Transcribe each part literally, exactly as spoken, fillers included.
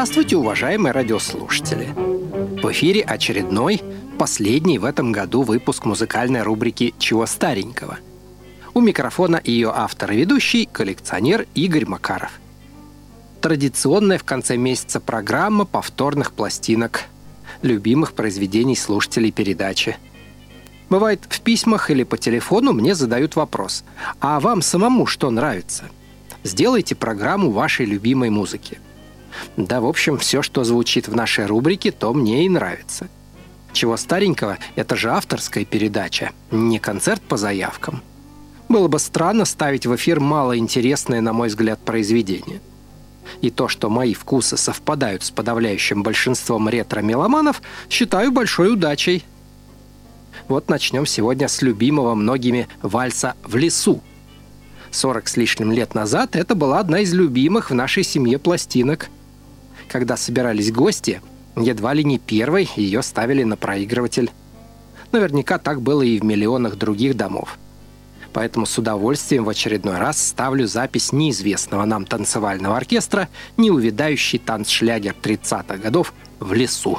Здравствуйте, уважаемые радиослушатели! В эфире очередной, последний в этом году выпуск музыкальной рубрики «Чего старенького?». У микрофона ее автор и ведущий, коллекционер Игорь Макаров. Традиционная в конце месяца программа повторных пластинок, любимых произведений слушателей передачи. Бывает, в письмах или по телефону мне задают вопрос: а вам самому что нравится? Сделайте программу вашей любимой музыки. Да, в общем, все, что звучит в нашей рубрике, то мне и нравится. «Чего старенького» — это же авторская передача, не концерт по заявкам. Было бы странно ставить в эфир малоинтересное, на мой взгляд, произведение. И то, что мои вкусы совпадают с подавляющим большинством ретро-меломанов, считаю большой удачей. Вот начнем сегодня с любимого многими вальса «В лесу». Сорок с лишним лет назад это была одна из любимых в нашей семье пластинок. Когда собирались гости, едва ли не первой ее ставили на проигрыватель. Наверняка так было и в миллионах других домов. Поэтому с удовольствием в очередной раз ставлю запись неизвестного нам танцевального оркестра «Неувядающий танцшлягер тридцатых годов «В лесу».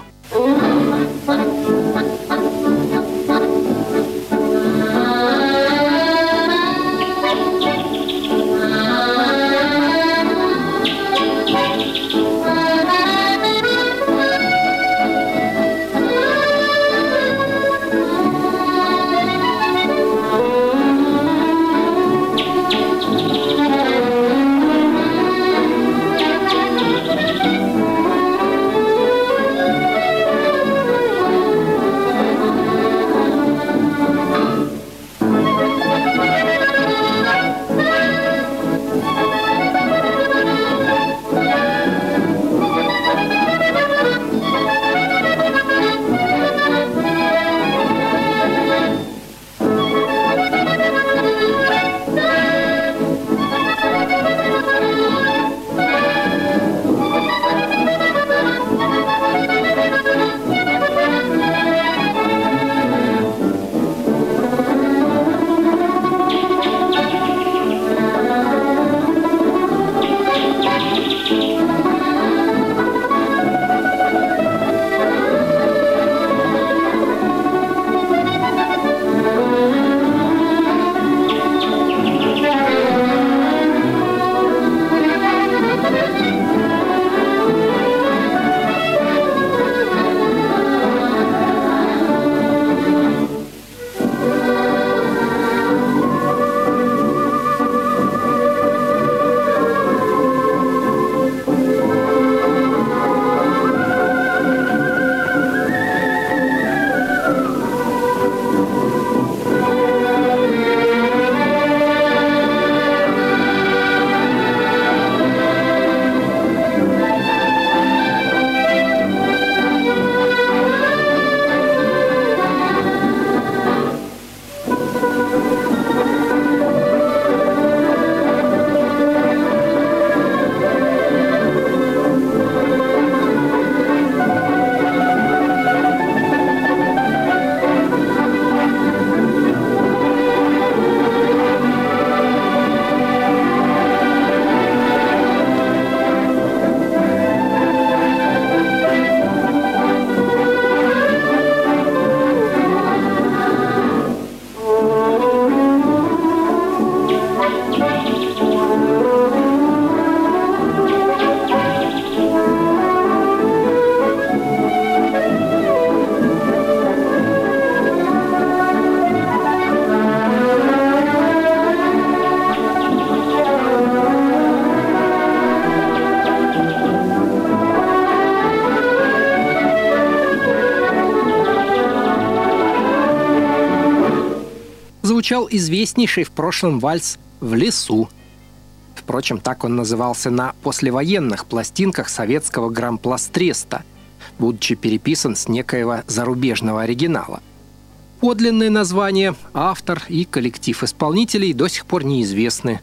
Звучал известнейший в прошлом вальс «В лесу». Впрочем, так он назывался на послевоенных пластинках советского грампластреста, будучи переписан с некоего зарубежного оригинала. Подлинное название, автор и коллектив исполнителей до сих пор неизвестны.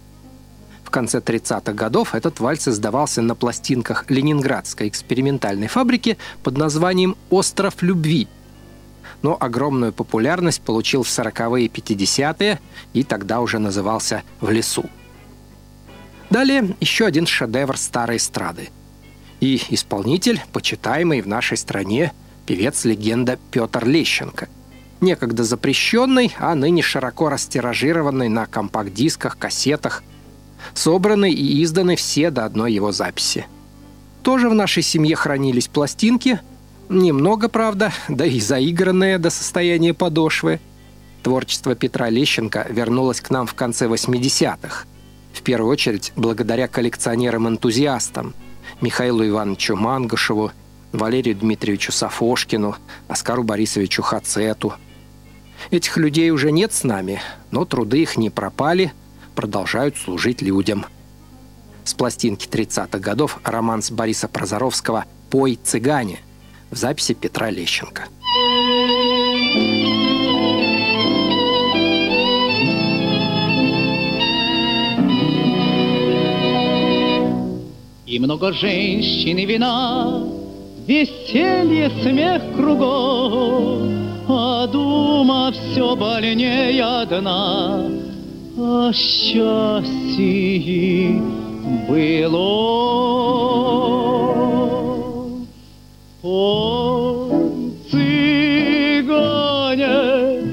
В конце тридцатых годов этот вальс издавался на пластинках ленинградской экспериментальной фабрики под названием «Остров любви». Но огромную популярность получил в сороковые и пятидесятые, и тогда уже назывался «В лесу». Далее еще один шедевр старой эстрады. И исполнитель, почитаемый в нашей стране певец-легенда Петр Лещенко. Некогда запрещенный, а ныне широко растиражированный на компакт-дисках, кассетах. Собраны и изданы все до одной его записи. Тоже в нашей семье хранились пластинки. Немного, правда, да и заигранные до состояния подошвы. Творчество Петра Лещенко вернулось к нам в конце восьмидесятых. В первую очередь благодаря коллекционерам-энтузиастам Михаилу Ивановичу Мангушеву, Валерию Дмитриевичу Сафошкину, Оскару Борисовичу Хацету. Этих людей уже нет с нами, но труды их не пропали, продолжают служить людям. С пластинки тридцатых годов романс Бориса Прозоровского «Пой, цыгане» в записи Петра Лещенко. И много женщин и вина, веселье, смех кругом, а дума все больнее одна о счастье было. Ой, цыгане,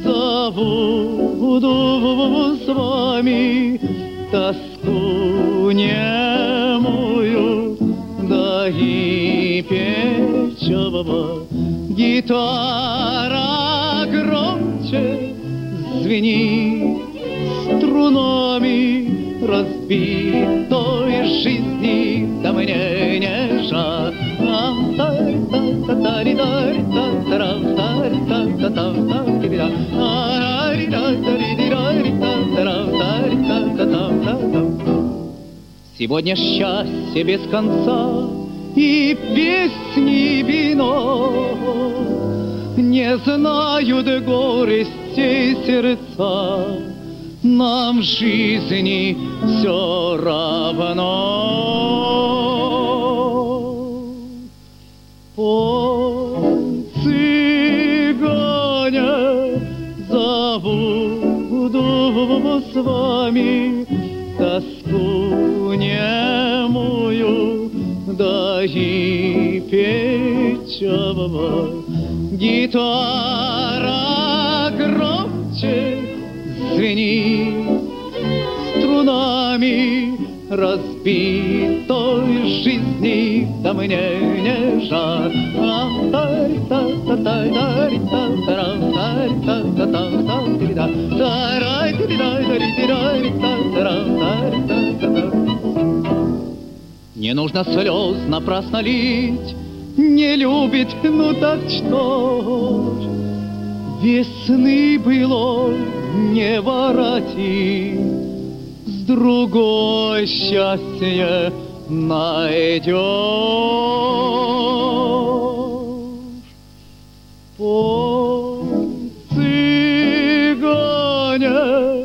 забуду с вами тоску немую, да и печалого. Гитара громче звенит струнами разбитой жизни, да мне не жаль. Сегодня счастье без конца и песни вино, не знают горести сердца, нам в жизни все равно. Ой, цыгане, забуду с вами тоску немую, да и печалого. Гитара громче звенит струнами разбитой жизни, да мне не жаль. Не нужно слез напрасно лить, не любит, ну так что ж, весны было не воротить, с другой счастье найдешь. Ой, цыгане,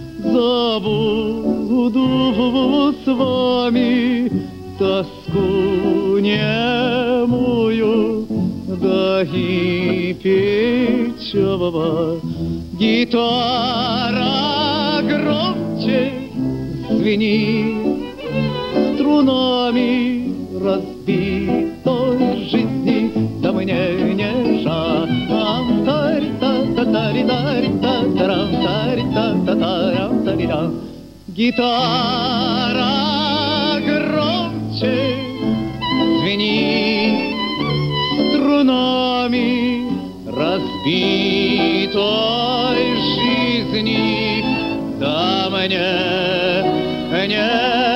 забуду с вами тоску немую, да и печалого. Гитара громче звенит струнами разбитой жизни, да мне не жаль. Гитара громче звенит струнами разбитой жизни, да мне не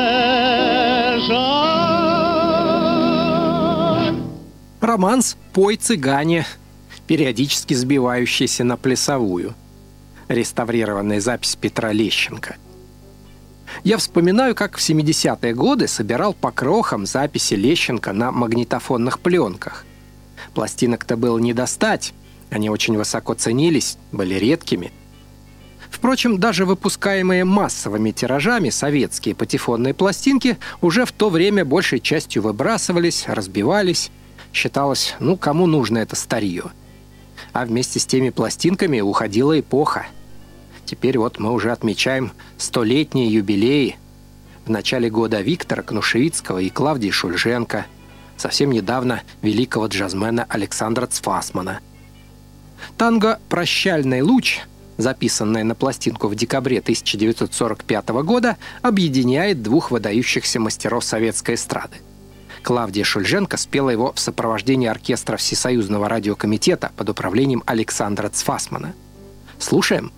жаль. Романс «Пой, цыгане», периодически сбивающийся на плясовую. Реставрированная запись Петра Лещенко. Я вспоминаю, как в семидесятые годы собирал по крохам записи Лещенко на магнитофонных пленках. Пластинок-то было не достать, они очень высоко ценились, были редкими. Впрочем, даже выпускаемые массовыми тиражами советские патефонные пластинки уже в то время большей частью выбрасывались, разбивались. Считалось, ну, кому нужно это старье. А вместе с теми пластинками уходила эпоха. Теперь вот мы уже отмечаем столетние юбилеи. В начале года Виктора Кнушевицкого и Клавдии Шульженко, совсем недавно великого джазмена Александра Цфасмана. Танго «Прощальный луч», записанное на пластинку в декабре тысяча девятьсот сорок пятого года, объединяет двух выдающихся мастеров советской эстрады. Клавдия Шульженко спела его в сопровождении оркестра Всесоюзного радиокомитета под управлением Александра Цфасмана. Слушаем.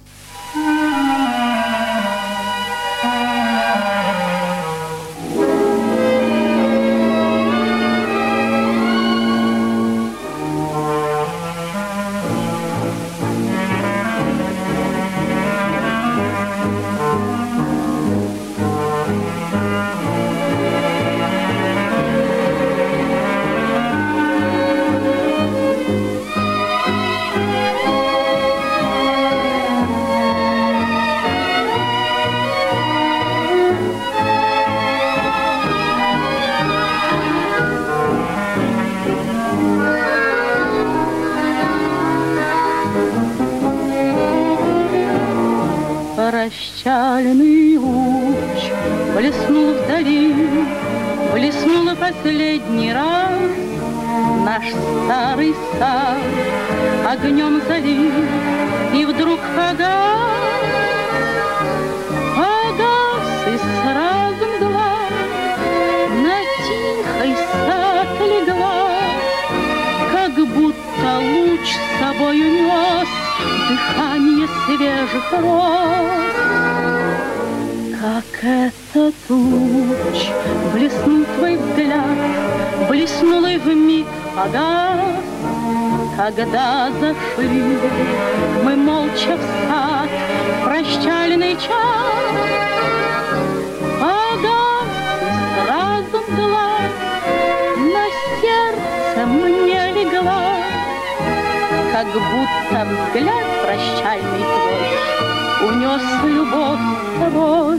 Прощальный луч блеснул вдали, блеснул последний раз. Наш старый сад огнем залил, и вдруг погас, погас и сразу мгла на тихий сад легла, как будто луч с собою нес дыхание свежих роз. Как этот луч блеснул твой взгляд, блеснул и вмиг погас, когда зашли мы молча в сад в прощальный час. Погас и сразу мгла на сердце мне легла, как будто взгляд прощальный твой унес любовь с собой.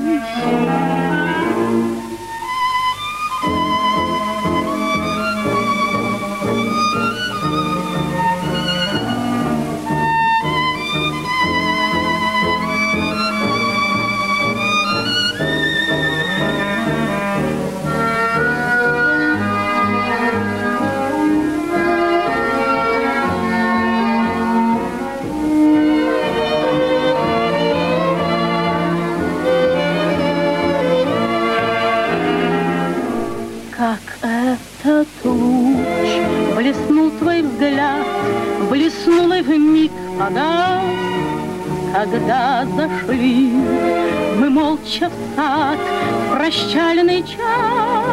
Этот луч блеснул твой взгляд, блеснул и вмиг погас, когда зашли мы молча в сад в прощальный час.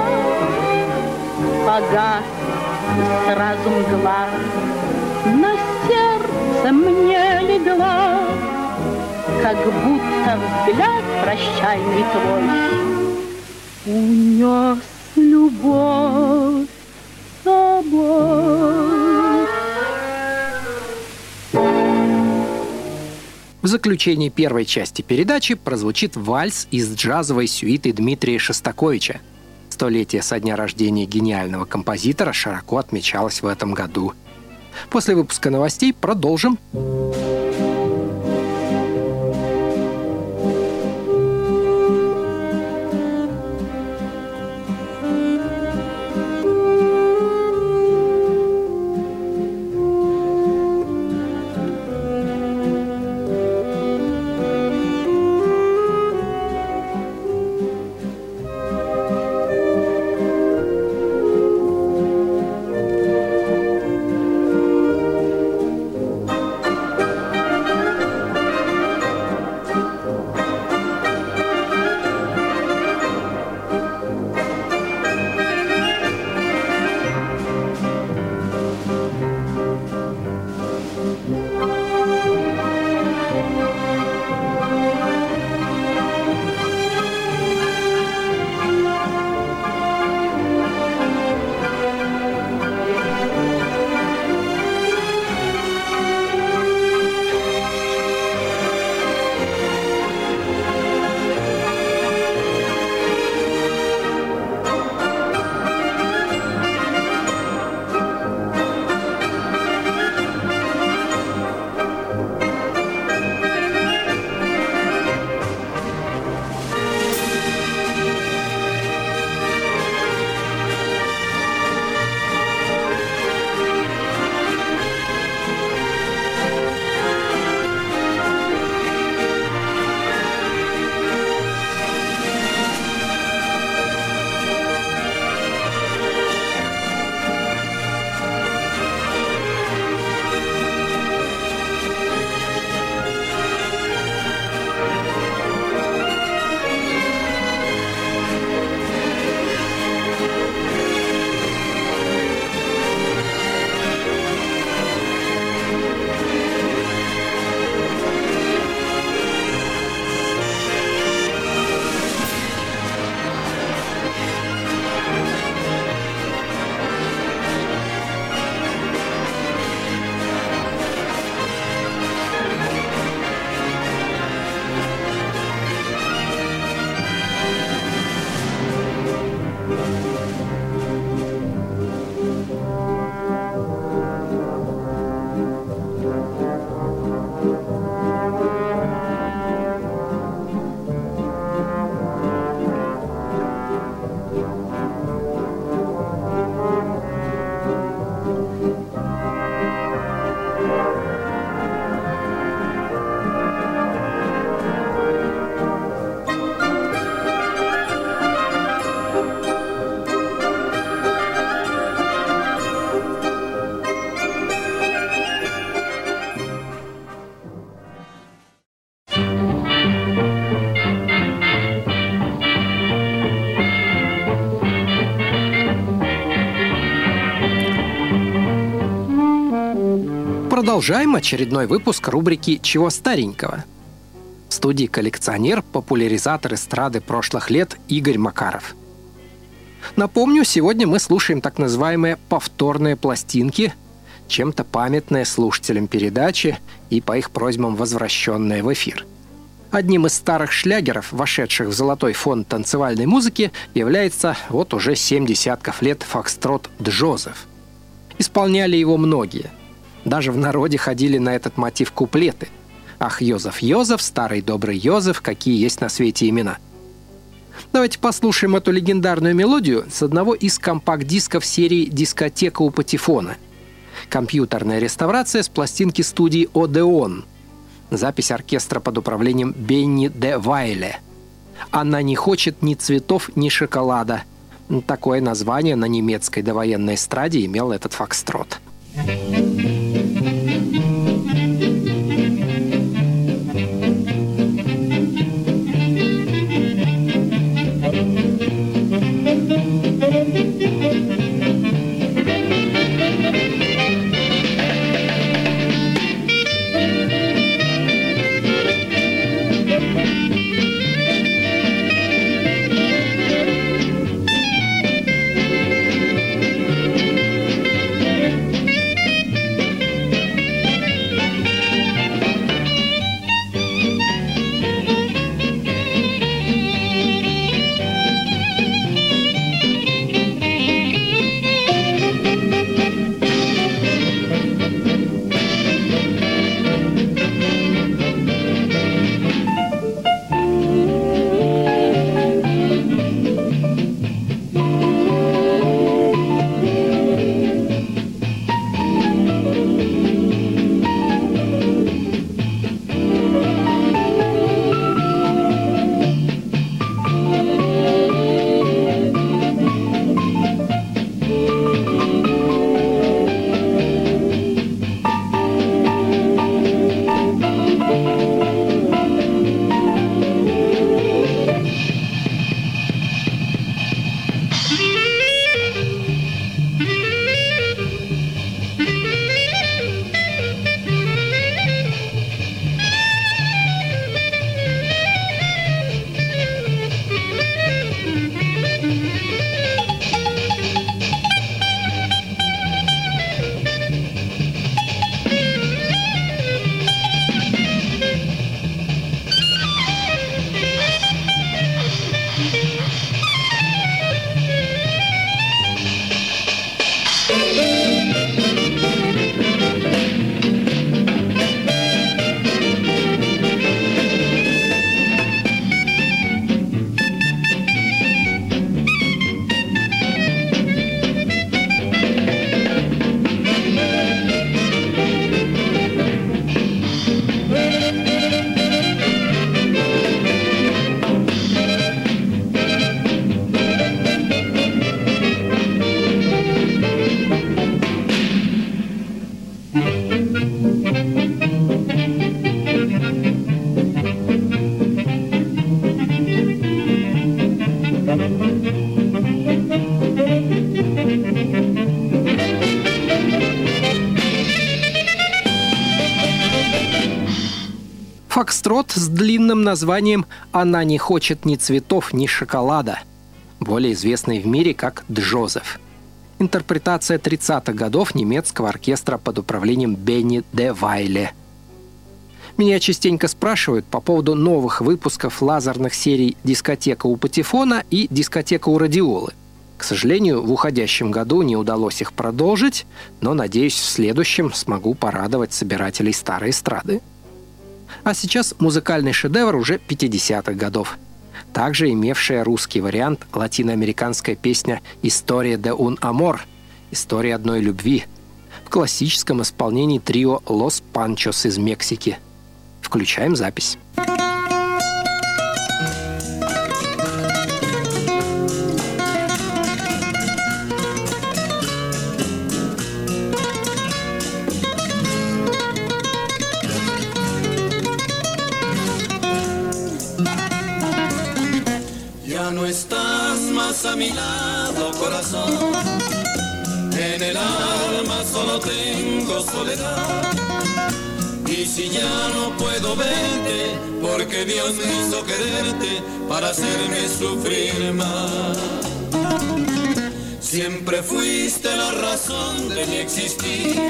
Погас и сразу мгла на сердце мне легла, как будто взгляд прощальный твой унес любовь с собой. В заключении первой части передачи прозвучит вальс из джазовой сюиты Дмитрия Шостаковича. Столетие со дня рождения гениального композитора широко отмечалось в этом году. После выпуска новостей продолжим. Продолжаем очередной выпуск рубрики «Чего старенького?». В студии коллекционер, популяризатор эстрады прошлых лет Игорь Макаров. Напомню, сегодня мы слушаем так называемые повторные пластинки, чем-то памятные слушателям передачи и по их просьбам возвращенные в эфир. Одним из старых шлягеров, вошедших в золотой фонд танцевальной музыки, является вот уже семь десятков лет фокстрот «Джозеф». Исполняли его многие. Даже в народе ходили на этот мотив куплеты. «Ах, Йозеф, Йозеф, старый добрый Йозеф, какие есть на свете имена». Давайте послушаем эту легендарную мелодию с одного из компакт-дисков серии «Дискотека у Патефона». Компьютерная реставрация с пластинки студии «Одеон». Запись оркестра под управлением Бенни де Вайле. «Она не хочет ни цветов, ни шоколада». Такое название на немецкой довоенной эстраде имел этот фокстрот. Фокстрот с длинным названием «Она не хочет ни цветов, ни шоколада», более известный в мире как «Джозеф». Интерпретация тридцатых годов немецкого оркестра под управлением Бенни де Вайле. Меня частенько спрашивают по поводу новых выпусков лазерных серий «Дискотека у Патефона» и «Дискотека у Радиолы». К сожалению, в уходящем году не удалось их продолжить, но, надеюсь, в следующем смогу порадовать собирателей старой эстрады. А сейчас музыкальный шедевр уже пятидесятых годов. Также имевшая русский вариант латиноамериканская песня «История де un amor» — «История одной любви» в классическом исполнении трио «Лос Панчос» из Мексики. Включаем запись. No estás más a mi lado, corazón. En el alma solo tengo soledad. Y si ya no puedo verte, porque Dios me hizo quererte para hacerme sufrir más. Siempre fuiste la razón de mi existir.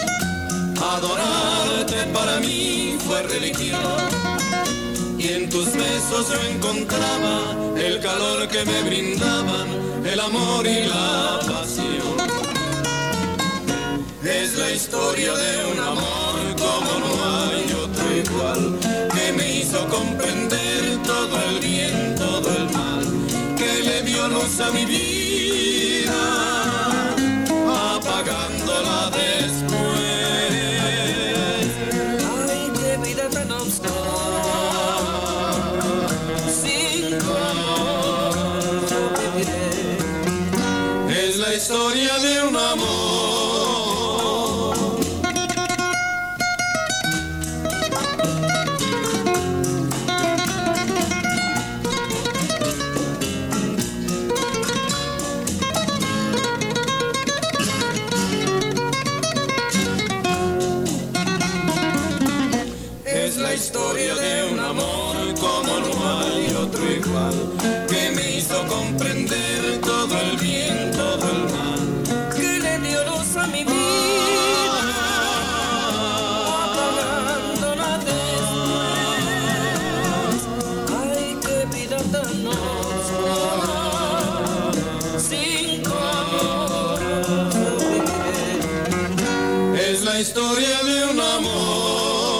Adorarte para mí fue religión. Y en tus besos yo encontraba el calor que me brindaban, el amor y la pasión. Es la historia de un amor como no hay otro igual, que me hizo comprender todo el bien, todo el mal, que le dio luz a mi vida, apagándola después. Ay, qué vida tan oscura, sin tu amor yo viviré. Es la historia de un amor. Historia de un amor como no hay otro igual, que me hizo comprender todo el bien, todo el mal, que le dio luz a mi vida, apagándola después. Ay, qué vida tan oscura, sin tu amor yo viviré. Es la historia de un amor.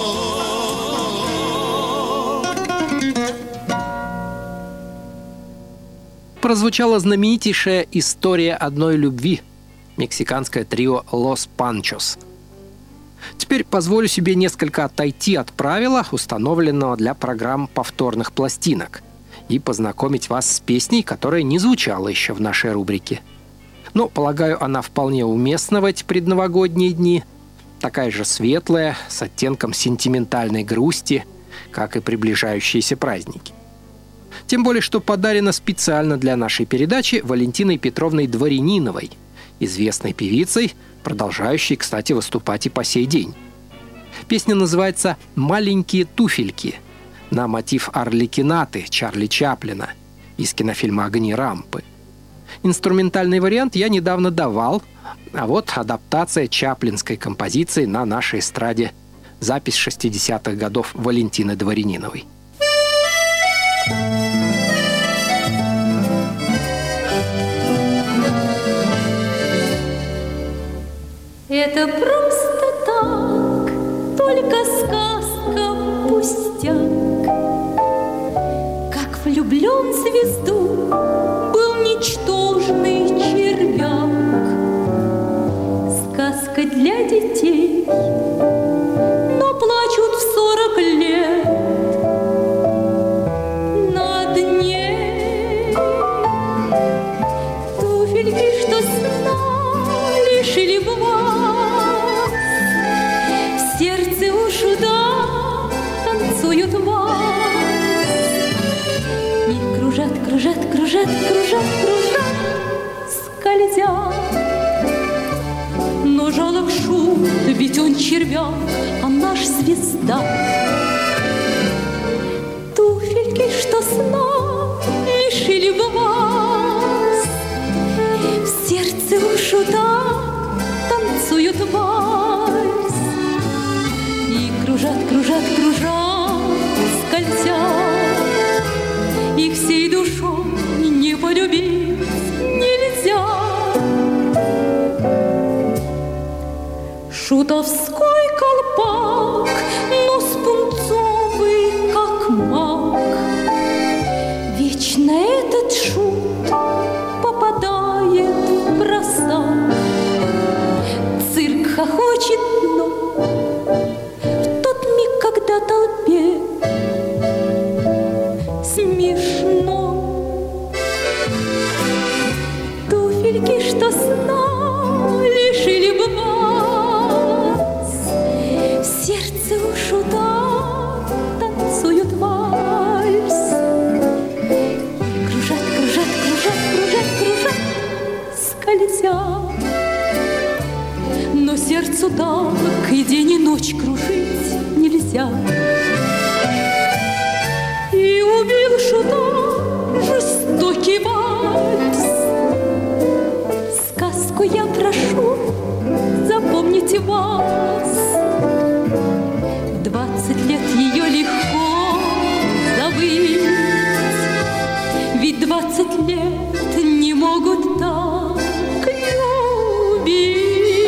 Прозвучала знаменитейшая «История одной любви» — мексиканское трио «Лос Панчос». Теперь позволю себе несколько отойти от правила, установленного для программ повторных пластинок, и познакомить вас с песней, которая не звучала еще в нашей рубрике. Но, полагаю, она вполне уместна в эти предновогодние дни, такая же светлая, с оттенком сентиментальной грусти, как и приближающиеся праздники. Тем более, что подарена специально для нашей передачи Валентиной Петровной Дворяниновой, известной певицей, продолжающей, кстати, выступать и по сей день. Песня называется «Маленькие туфельки» на мотив «Арлекинаты» Чарли Чаплина из кинофильма «Огни рампы». Инструментальный вариант я недавно давал, а вот адаптация чаплинской композиции на нашей эстраде. Запись шестидесятых годов Валентины Дворяниновой. Это просто так, только сказка, пустяк. Как влюблен в звезду был ничтожный червяк. Сказка для детей, но плачут в сорок лет над ней. Туфельки, что сна лишили вас, в сердце уж да танцуют вас. И кружат, кружат, кружат, кружат, кружат, скользят. Но жалок шут, ведь он червяк, а наш звезда. Туфельки, что сна лишили бы вас, в сердце уж так танцуют вальс. И кружат, кружат, кружат, скользят. Их всей душой не полюбить нельзя. Шутовской колпак, нос пунцовый, как мак. Вечно этот шут попадает в просак. Цирк хохочет, но в тот миг, когда толпе смешно. Туфельки, что сна лишили бы вас, в сердце уж да танцуют вальс. И кружат, кружат, кружат, кружат, кружат, скользят. так и день и ночь кружить нельзя. И убил шута жестокий вальс. Сказку я прошу, запомните вас. В двадцать лет ее легко забыть, ведь двадцать лет не могут так любить.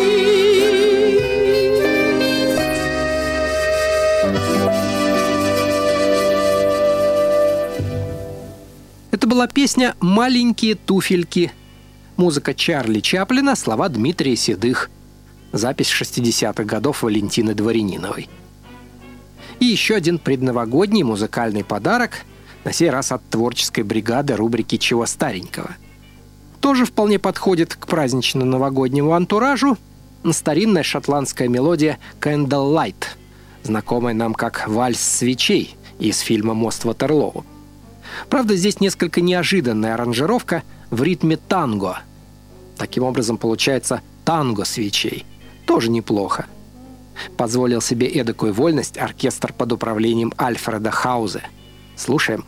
Это была песня «Маленькие туфельки». Музыка Чарли Чаплина, слова Дмитрия Седых. Запись шестидесятых годов Валентины Дворяниновой. И еще один предновогодний музыкальный подарок, на сей раз от творческой бригады рубрики «Чего старенького». Тоже вполне подходит к празднично-новогоднему антуражу старинная шотландская мелодия «Candle Light», знакомая нам как «Вальс свечей» из фильма «Мост Ватерлоу». Правда, здесь несколько неожиданная аранжировка в ритме танго. Таким образом, получается «танго свечей». Тоже неплохо. Позволил себе эдакую вольность оркестр под управлением Альфреда Хаузе. Слушаем.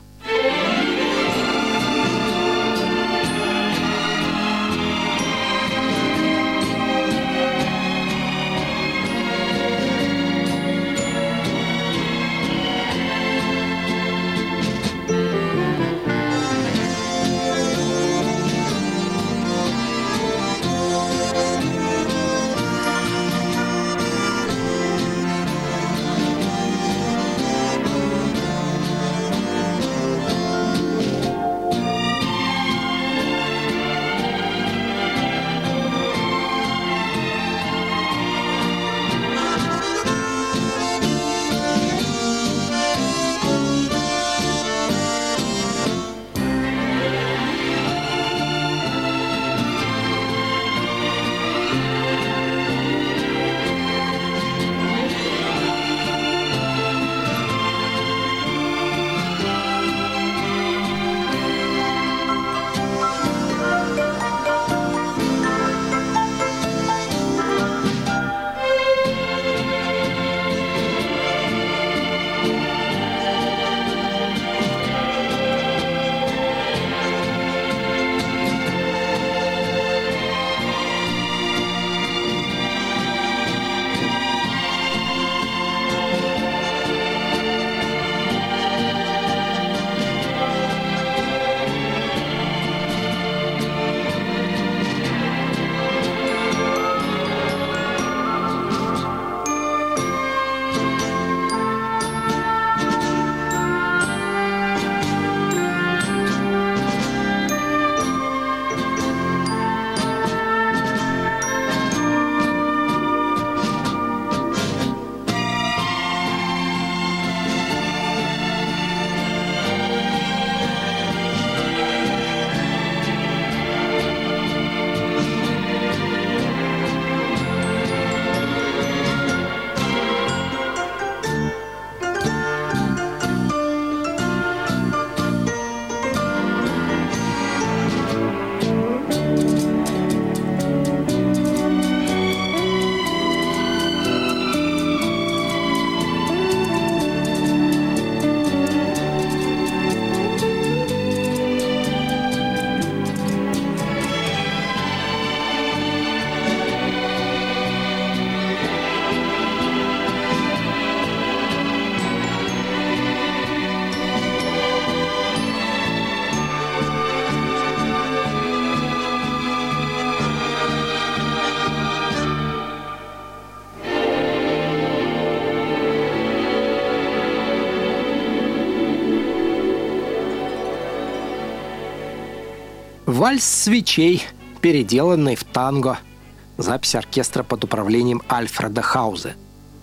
«Вальс свечей», переделанный в танго. Запись оркестра под управлением Альфреда Хаузе.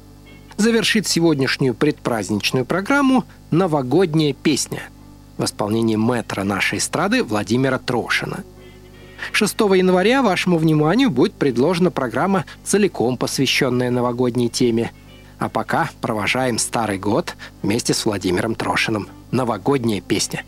Завершит сегодняшнюю предпраздничную программу «Новогодняя песня» в исполнении мэтра нашей эстрады Владимира Трошина. шестого января вашему вниманию будет предложена программа, целиком посвященная новогодней теме. А пока провожаем Старый год вместе с Владимиром Трошиным. «Новогодняя песня».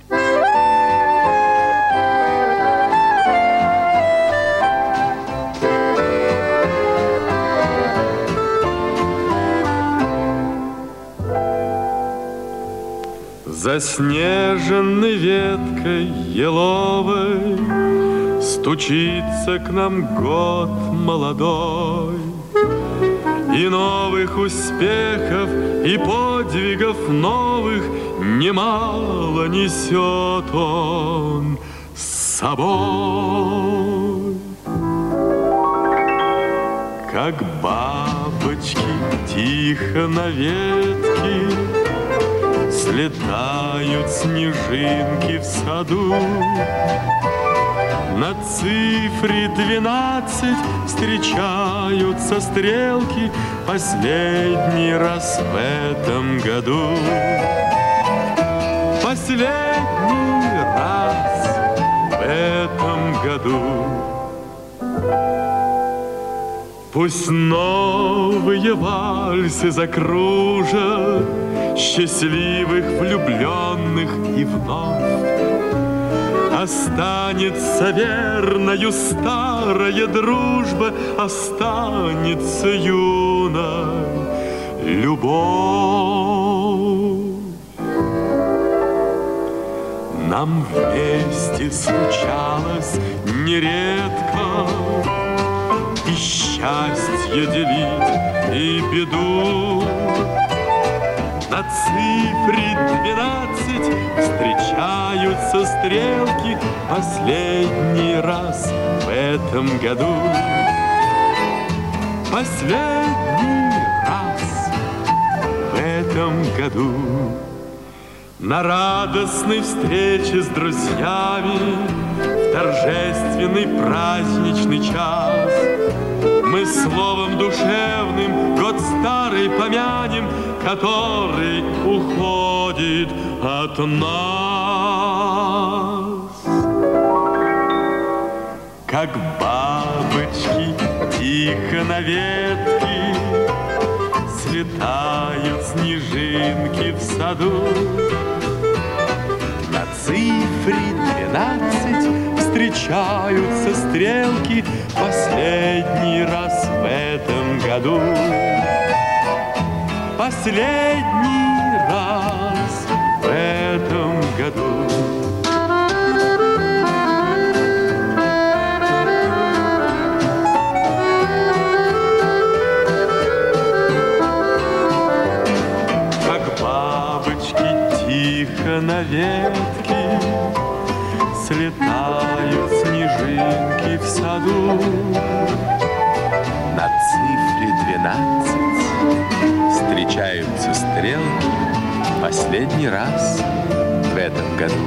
заснеженной веткой еловой стучится к нам год молодой. И новых успехов, и подвигов новых немало несет он с собой. Как бабочки тихо на ветке слетают снежинки в саду. На цифре двенадцать встречаются стрелки последний раз в этом году. Последний раз в этом году. Пусть новые вальсы закружат счастливых влюбленных и вновь останется верною старая дружба, останется юной любовь. Нам вместе случалось нередко и счастье делить, и беду. На цифре двенадцать встречаются стрелки последний раз в этом году. Последний раз в этом году. На радостной встрече с друзьями в торжественный праздничный час мы словом душевным год старый помянем, который уходит от нас. Как бабочки тихо на ветке слетают снежинки в саду. На цифре двенадцать встречаются стрелки последний раз в этом году. Последний раз в этом году. Как бабочки тихо на ветке слетают снежинки в саду. На цифре двенадцать встречаются стрелки последний раз в этом году.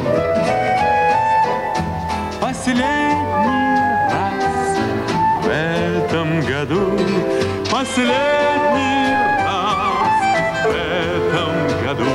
Последний раз в этом году. Последний раз в этом году.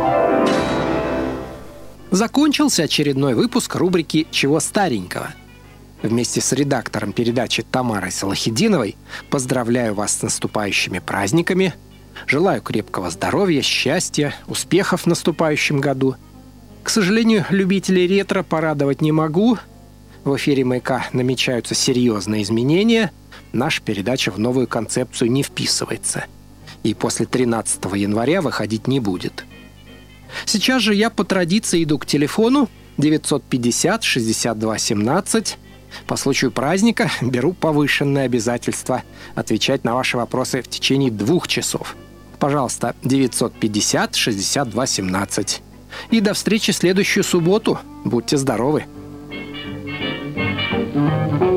Закончился очередной выпуск рубрики «Чего старенького?». Вместе с редактором передачи Тамарой Салахитдиновой поздравляю вас с наступающими праздниками, желаю крепкого здоровья, счастья, успехов в наступающем году. К сожалению, любителей ретро порадовать не могу. В эфире «Маяка» намечаются серьезные изменения. Наша передача в новую концепцию не вписывается. И после тринадцатого января выходить не будет. Сейчас же я по традиции иду к телефону девятьсот пятьдесят шестьдесят два семнадцать. По случаю праздника беру повышенное обязательство отвечать на ваши вопросы в течение двух часов. Пожалуйста, девятьсот пятьдесят шестьдесят два семнадцать. И до встречи в следующую субботу. Будьте здоровы!